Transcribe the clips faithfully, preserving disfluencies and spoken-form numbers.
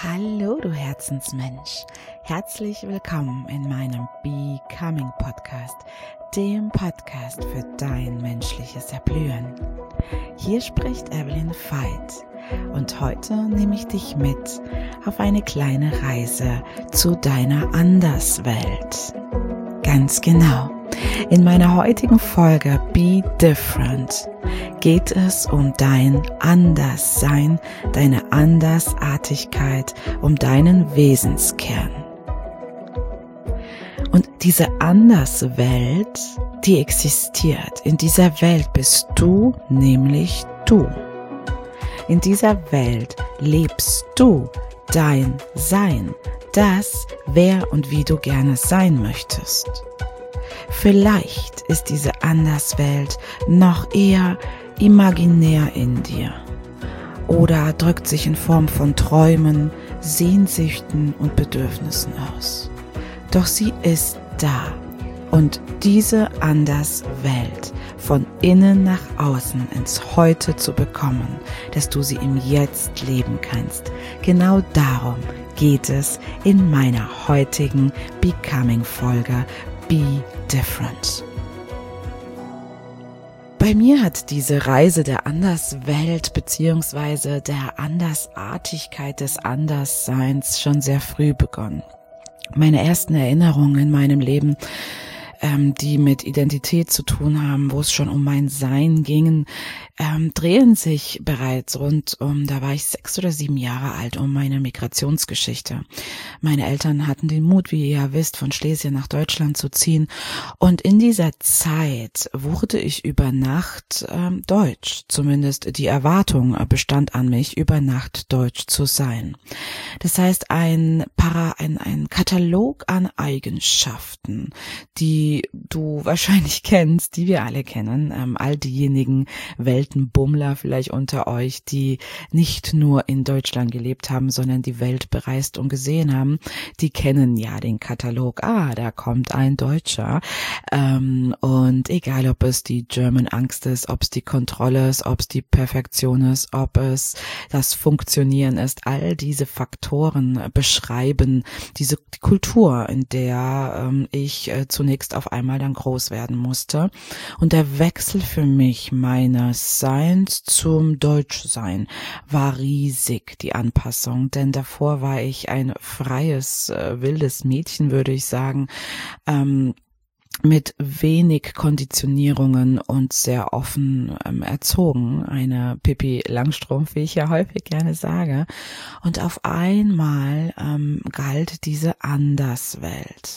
Hallo du Herzensmensch, herzlich willkommen in meinem Becoming Podcast, dem Podcast für dein menschliches Erblühen. Hier spricht Evelyn Veit und heute nehme ich dich mit auf eine kleine Reise zu deiner Anderswelt. Ganz genau. In meiner heutigen Folge Be Different geht es um dein Anderssein, deine Andersartigkeit, um deinen Wesenskern. Und diese Anderswelt, die existiert. In dieser Welt bist du nämlich du. In dieser Welt lebst du dein Sein, das, wer und wie du gerne sein möchtest. Vielleicht ist diese Anderswelt noch eher imaginär in dir oder drückt sich in Form von Träumen, Sehnsüchten und Bedürfnissen aus. Doch sie ist da und diese Anderswelt von innen nach außen ins Heute zu bekommen, dass du sie im Jetzt leben kannst. Genau darum geht es in meiner heutigen Becoming-Folge Be Different. Bei mir hat diese Reise der Anderswelt bzw. der Andersartigkeit des Andersseins schon sehr früh begonnen. Meine ersten Erinnerungen in meinem Leben, ähm, die mit Identität zu tun haben, wo es schon um mein Sein ging, ähm, drehen sich bereits rund um, da war ich sechs oder sieben Jahre alt, um meine Migrationsgeschichte. Meine Eltern hatten den Mut, wie ihr ja wisst, von Schlesien nach Deutschland zu ziehen. Und in dieser Zeit wurde ich über Nacht ähm, Deutsch. Zumindest die Erwartung bestand an mich, über Nacht Deutsch zu sein. Das heißt, ein, Para, ein, ein Katalog an Eigenschaften, die du wahrscheinlich kennst, die wir alle kennen, ähm, all diejenigen Weltenbummler vielleicht unter euch, die nicht nur in Deutschland gelebt haben, sondern die Welt bereist und gesehen haben, die kennen ja den Katalog. Ah, da kommt ein Deutscher. Ähm, und egal, ob es die German Angst ist, ob es die Kontrolle ist, ob es die Perfektion ist, ob es das Funktionieren ist, all diese Faktoren beschreiben diese die Kultur, in der ähm, ich äh, zunächst auf einmal dann groß werden musste. Und der Wechsel für mich meines Seins zum Deutschsein war riesig, die Anpassung, denn davor war ich ein freies, äh, wildes Mädchen, würde ich sagen, ähm, mit wenig Konditionierungen und sehr offen ähm, erzogen, eine Pippi Langstrumpf, wie ich ja häufig gerne sage. Und auf einmal ähm, galt diese Anderswelt.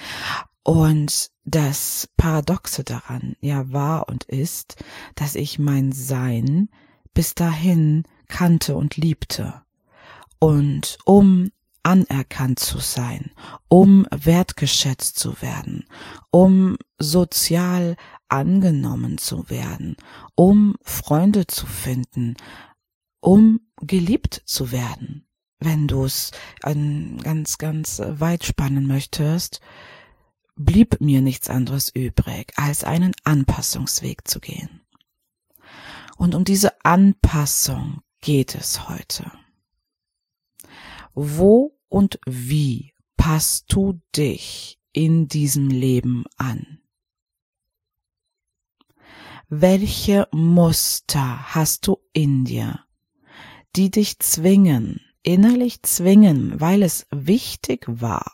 Und das Paradoxe daran ja war und ist, dass ich mein Sein bis dahin kannte und liebte. Und um anerkannt zu sein, um wertgeschätzt zu werden, um sozial angenommen zu werden, um Freunde zu finden, um geliebt zu werden, wenn du es ganz, ganz weit spannen möchtest, blieb mir nichts anderes übrig, als einen Anpassungsweg zu gehen. Und um diese Anpassung geht es heute. Wo und wie passt du dich in diesem Leben an? Welche Muster hast du in dir, die dich zwingen, innerlich zwingen, weil es wichtig war,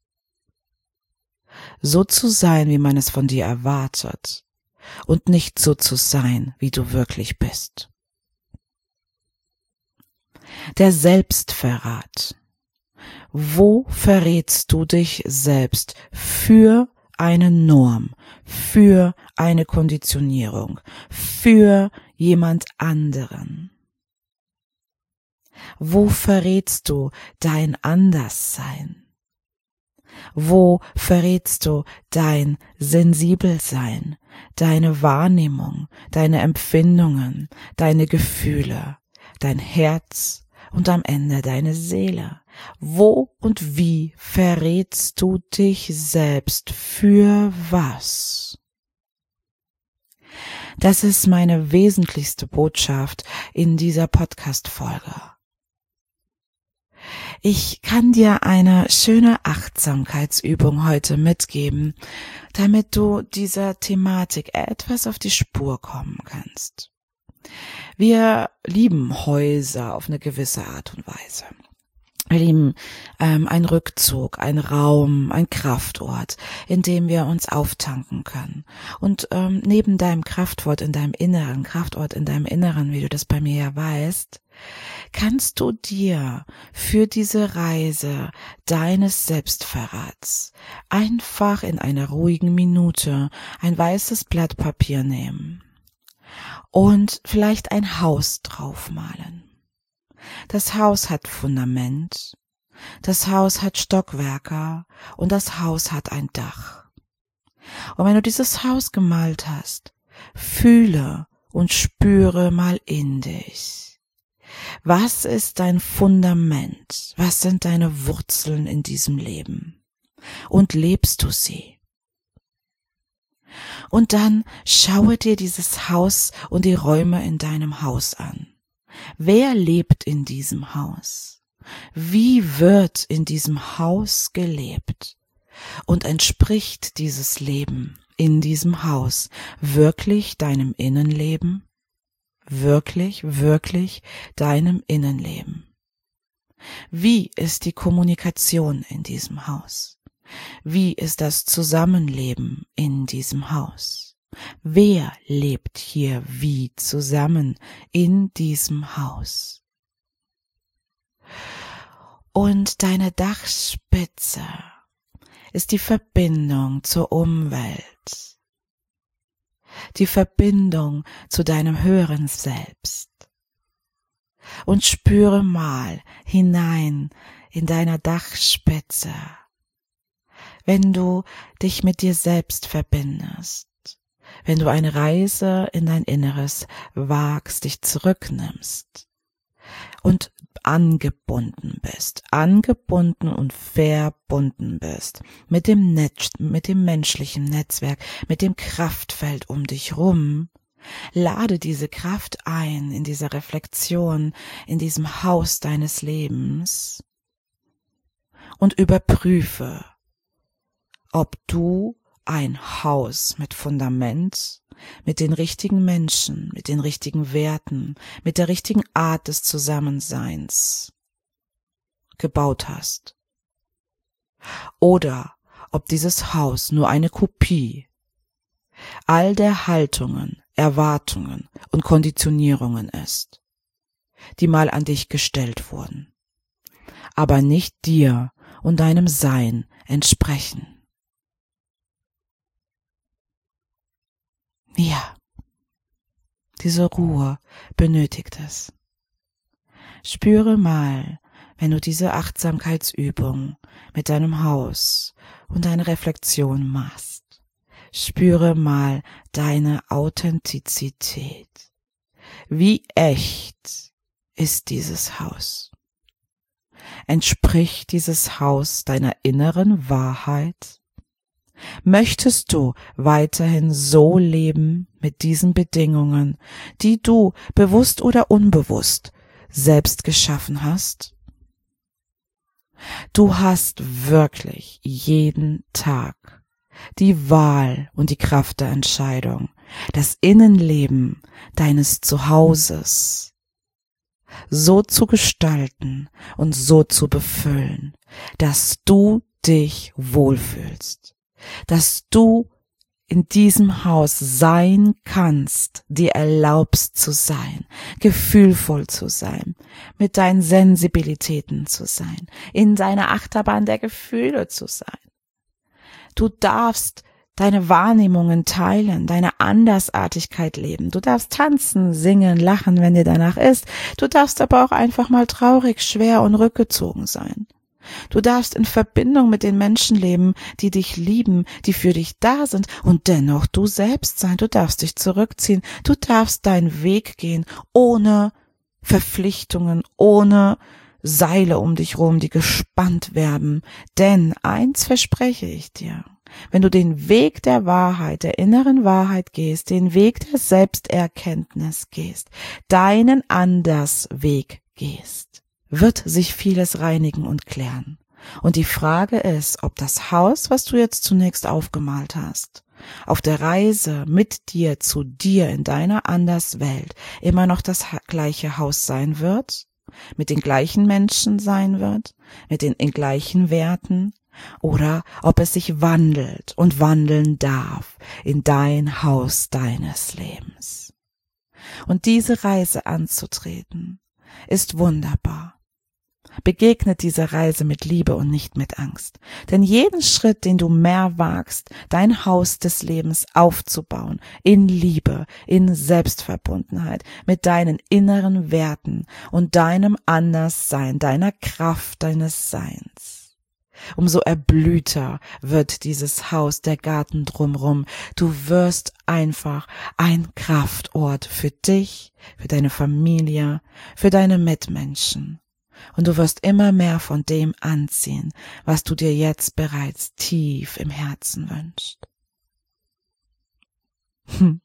so zu sein, wie man es von dir erwartet und nicht so zu sein, wie du wirklich bist? Der Selbstverrat. Wo verrätst du dich selbst für eine Norm, für eine Konditionierung, für jemand anderen? Wo verrätst du dein Anderssein? Wo verrätst du dein Sensibelsein, deine Wahrnehmung, deine Empfindungen, deine Gefühle, dein Herz und am Ende deine Seele? Wo und wie verrätst du dich selbst für was? Das ist meine wesentlichste Botschaft in dieser Podcast-Folge. Ich kann dir eine schöne Achtsamkeitsübung heute mitgeben, damit du dieser Thematik etwas auf die Spur kommen kannst. Wir lieben Häuser auf eine gewisse Art und Weise. Wir lieben ähm, einen Rückzug, einen Raum, ein Kraftort, in dem wir uns auftanken können. Und ähm, neben deinem Kraftort in deinem Inneren, Kraftort in deinem Inneren, wie du das bei mir ja weißt, kannst du dir für diese Reise deines Selbstverrats einfach in einer ruhigen Minute ein weißes Blatt Papier nehmen und vielleicht ein Haus draufmalen. Das Haus hat Fundament, das Haus hat Stockwerke und das Haus hat ein Dach. Und wenn du dieses Haus gemalt hast, fühle und spüre mal in dich. Was ist dein Fundament? Was sind deine Wurzeln in diesem Leben? Und lebst du sie? Und dann schaue dir dieses Haus und die Räume in deinem Haus an. Wer lebt in diesem Haus? Wie wird in diesem Haus gelebt? Und entspricht dieses Leben in diesem Haus wirklich deinem Innenleben? Wirklich, wirklich deinem Innenleben? Wie ist die Kommunikation in diesem Haus? Wie ist das Zusammenleben in diesem Haus? Wer lebt hier wie zusammen in diesem Haus? Und deine Dachspitze ist die Verbindung zur Umwelt, die Verbindung zu deinem höheren Selbst. Und spüre mal hinein in deiner Dachspitze, wenn du dich mit dir selbst verbindest. Wenn du eine Reise in dein Inneres wagst, dich zurücknimmst und angebunden bist, angebunden und verbunden bist mit dem Netz, mit dem menschlichen Netzwerk, mit dem Kraftfeld um dich rum, lade diese Kraft ein in dieser Reflexion, in diesem Haus deines Lebens und überprüfe, ob du ein Haus mit Fundament, mit den richtigen Menschen, mit den richtigen Werten, mit der richtigen Art des Zusammenseins gebaut hast. Oder ob dieses Haus nur eine Kopie all der Haltungen, Erwartungen und Konditionierungen ist, die mal an dich gestellt wurden, aber nicht dir und deinem Sein entsprechen. Ja, diese Ruhe benötigt es. Spüre mal, wenn du diese Achtsamkeitsübung mit deinem Haus und deiner Reflexion machst. Spüre mal deine Authentizität. Wie echt ist dieses Haus? Entspricht dieses Haus deiner inneren Wahrheit? Möchtest du weiterhin so leben mit diesen Bedingungen, die du bewusst oder unbewusst selbst geschaffen hast? Du hast wirklich jeden Tag die Wahl und die Kraft der Entscheidung, das Innenleben deines Zuhauses so zu gestalten und so zu befüllen, dass du dich wohlfühlst. Dass du in diesem Haus sein kannst, dir erlaubst zu sein, gefühlvoll zu sein, mit deinen Sensibilitäten zu sein, in deiner Achterbahn der Gefühle zu sein. Du darfst deine Wahrnehmungen teilen, deine Andersartigkeit leben. Du darfst tanzen, singen, lachen, wenn dir danach ist. Du darfst aber auch einfach mal traurig, schwer und rückgezogen sein. Du darfst in Verbindung mit den Menschen leben, die dich lieben, die für dich da sind und dennoch du selbst sein. Du darfst dich zurückziehen. Du darfst deinen Weg gehen, ohne Verpflichtungen, ohne Seile um dich rum, die gespannt werden. Denn eins verspreche ich dir, wenn du den Weg der Wahrheit, der inneren Wahrheit gehst, den Weg der Selbsterkenntnis gehst, deinen Andersweg gehst, wird sich vieles reinigen und klären. Und die Frage ist, ob das Haus, was du jetzt zunächst aufgemalt hast, auf der Reise mit dir zu dir in deiner Anderswelt immer noch das gleiche Haus sein wird, mit den gleichen Menschen sein wird, mit den gleichen Werten, oder ob es sich wandelt und wandeln darf in dein Haus deines Lebens. Und diese Reise anzutreten, ist wunderbar. Begegnet dieser Reise mit Liebe und nicht mit Angst. Denn jeden Schritt, den du mehr wagst, dein Haus des Lebens aufzubauen, in Liebe, in Selbstverbundenheit, mit deinen inneren Werten und deinem Anderssein, deiner Kraft deines Seins, umso erblühter wird dieses Haus, der Garten drumrum. Du wirst einfach ein Kraftort für dich, für deine Familie, für deine Mitmenschen. Und du wirst immer mehr von dem anziehen, was du dir jetzt bereits tief im Herzen wünschst. Hm.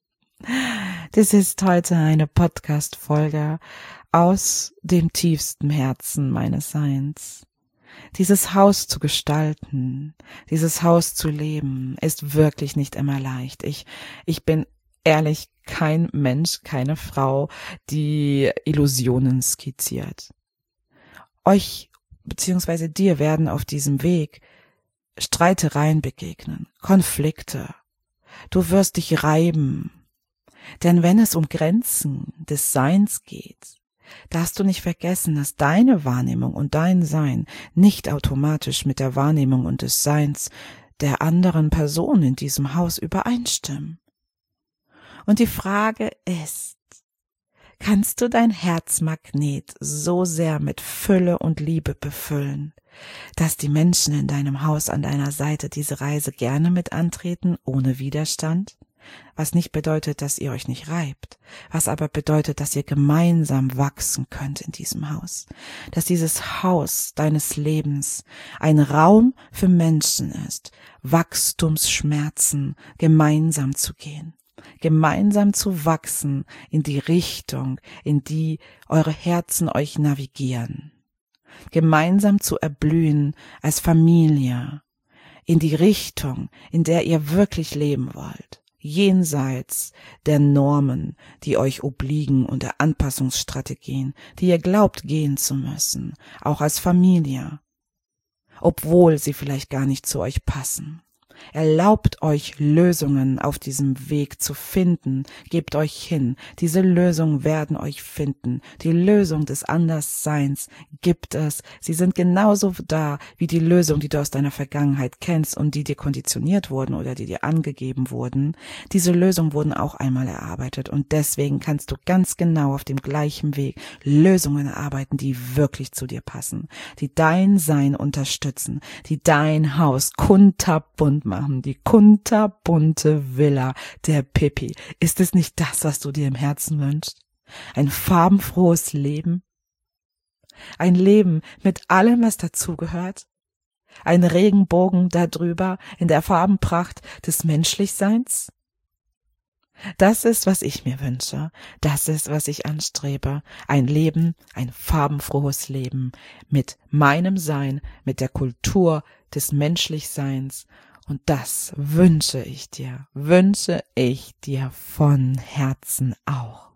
Das ist heute eine Podcast-Folge aus dem tiefsten Herzen meines Seins. Dieses Haus zu gestalten, dieses Haus zu leben, ist wirklich nicht immer leicht. Ich, ich bin ehrlich kein Mensch, keine Frau, die Illusionen skizziert. Euch beziehungsweise dir werden auf diesem Weg Streitereien begegnen, Konflikte. Du wirst dich reiben. Denn wenn es um Grenzen des Seins geht, darfst du nicht vergessen, dass deine Wahrnehmung und dein Sein nicht automatisch mit der Wahrnehmung und des Seins der anderen Person in diesem Haus übereinstimmen. Und die Frage ist, kannst du dein Herzmagnet so sehr mit Fülle und Liebe befüllen, dass die Menschen in deinem Haus an deiner Seite diese Reise gerne mit antreten, ohne Widerstand? Was nicht bedeutet, dass ihr euch nicht reibt, was aber bedeutet, dass ihr gemeinsam wachsen könnt in diesem Haus, dass dieses Haus deines Lebens ein Raum für Menschen ist, Wachstumsschmerzen gemeinsam zu gehen, gemeinsam zu wachsen in die Richtung, in die eure Herzen euch navigieren, gemeinsam zu erblühen als Familie, in die Richtung, in der ihr wirklich leben wollt, jenseits der Normen, die euch obliegen und der Anpassungsstrategien, die ihr glaubt gehen zu müssen, auch als Familie, obwohl sie vielleicht gar nicht zu euch passen. Erlaubt euch Lösungen auf diesem Weg zu finden, gebt euch hin, diese Lösungen werden euch finden, die Lösung des Andersseins gibt es, sie sind genauso da wie die Lösung, die du aus deiner Vergangenheit kennst und die dir konditioniert wurden oder die dir angegeben wurden. Diese Lösungen wurden auch einmal erarbeitet und deswegen kannst du ganz genau auf dem gleichen Weg Lösungen erarbeiten, die wirklich zu dir passen, die dein Sein unterstützen, die dein Haus kunterbunt machen, die kunterbunte Villa der Pippi. Ist es nicht das, was du dir im Herzen wünschst? Ein farbenfrohes Leben? Ein Leben mit allem, was dazugehört? Ein Regenbogen darüber in der Farbenpracht des Menschlichseins? Das ist, was ich mir wünsche. Das ist, was ich anstrebe. Ein Leben, ein farbenfrohes Leben mit meinem Sein, mit der Kultur des Menschlichseins. Und das wünsche ich dir, wünsche ich dir von Herzen auch.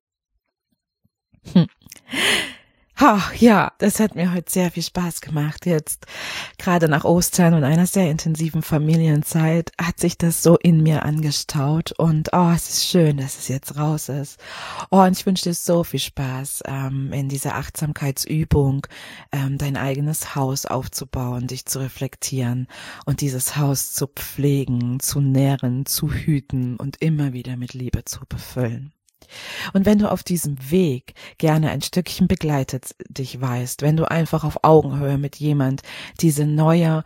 Hm. Ach ja, das hat mir heute sehr viel Spaß gemacht. Jetzt, gerade nach Ostern und einer sehr intensiven Familienzeit, hat sich das so in mir angestaut. Und oh, es ist schön, dass es jetzt raus ist. Oh, und ich wünsche dir so viel Spaß ähm, in dieser Achtsamkeitsübung, ähm, dein eigenes Haus aufzubauen, dich zu reflektieren und dieses Haus zu pflegen, zu nähren, zu hüten und immer wieder mit Liebe zu befüllen. Und wenn du auf diesem Weg gerne ein Stückchen begleitet dich weißt, wenn du einfach auf Augenhöhe mit jemand diese neue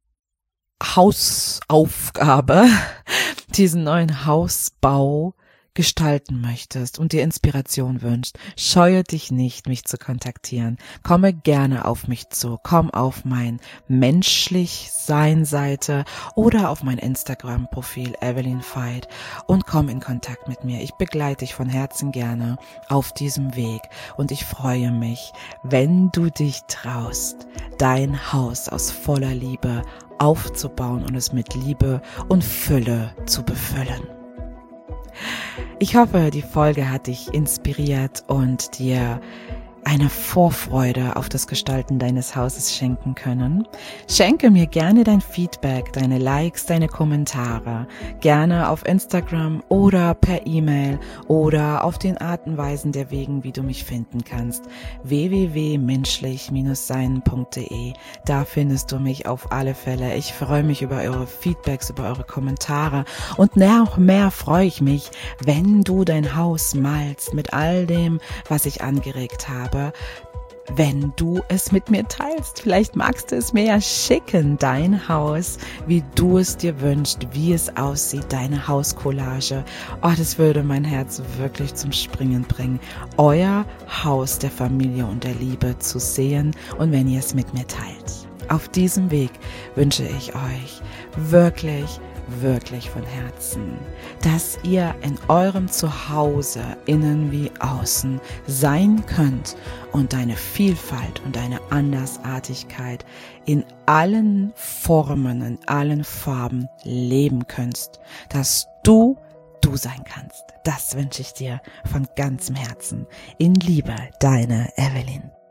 Hausaufgabe, diesen neuen Hausbau gestalten möchtest und dir Inspiration wünschst, scheue dich nicht, mich zu kontaktieren. Komme gerne auf mich zu. Komm auf mein Menschlich-Sein-Seite oder auf mein Instagram-Profil Evelyn Veit und komm in Kontakt mit mir. Ich begleite dich von Herzen gerne auf diesem Weg und ich freue mich, wenn du dich traust, dein Haus aus voller Liebe aufzubauen und es mit Liebe und Fülle zu befüllen. Ich hoffe, die Folge hat dich inspiriert und dir eine Vorfreude auf das Gestalten deines Hauses schenken können. Schenke mir gerne dein Feedback, deine Likes, deine Kommentare, gerne auf Instagram oder per E-Mail oder auf den Arten und Weisen der Wegen, wie du mich finden kannst. w w w punkt menschlich sein punkt d e. Da findest du mich auf alle Fälle. Ich freue mich über eure Feedbacks, über eure Kommentare und noch mehr freue ich mich, wenn du dein Haus malst mit all dem, was ich angeregt habe. Wenn du es mit mir teilst. Vielleicht magst du es mir ja schicken, dein Haus, wie du es dir wünschst, wie es aussieht, deine Hauscollage. Oh, das würde mein Herz wirklich zum Springen bringen, euer Haus der Familie und der Liebe zu sehen und wenn ihr es mit mir teilt. Auf diesem Weg wünsche ich euch wirklich wirklich von Herzen, dass ihr in eurem Zuhause, innen wie außen, sein könnt und deine Vielfalt und deine Andersartigkeit in allen Formen, in allen Farben leben könnt, dass du du sein kannst. Das wünsche ich dir von ganzem Herzen. In Liebe, deine Evelyn.